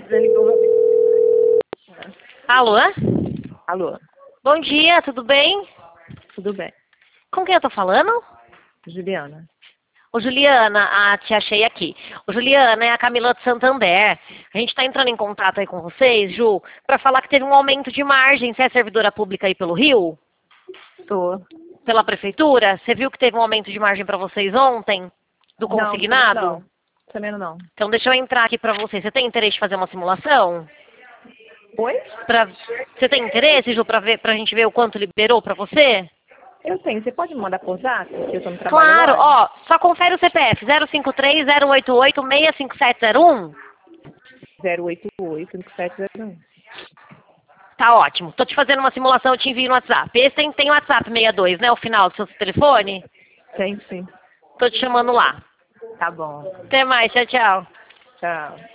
Alô? Alô, Bom dia, tudo bem? tudo bem? Com quem eu tô falando? Juliana. Ô, Juliana, te achei aqui. Ô, Juliana, é a Camila de Santander. A gente tá entrando em contato aí com vocês, Ju, pra falar que teve um aumento de margem. Você é servidora pública aí pelo Rio? Tô. Pela prefeitura? Você viu que teve um aumento de margem pra vocês ontem? Do Não, consignado? sabendo não. Então deixa eu entrar aqui pra você. Você tem interesse de fazer uma simulação? Oi? Você tem interesse, Ju, pra gente ver o quanto liberou pra você? Eu tenho. Você pode me mandar por zap? Porque eu tô no trabalho Claro, agora. ó, só confere o CPF, 053-088-6571. 088-5701. Tá ótimo. Tô te fazendo uma simulação, eu te envio no WhatsApp. Esse tem WhatsApp 62, né? O final do seu telefone? Tem sim. Tô te chamando lá. Tá bom. Até mais, tchau, tchau. Tchau.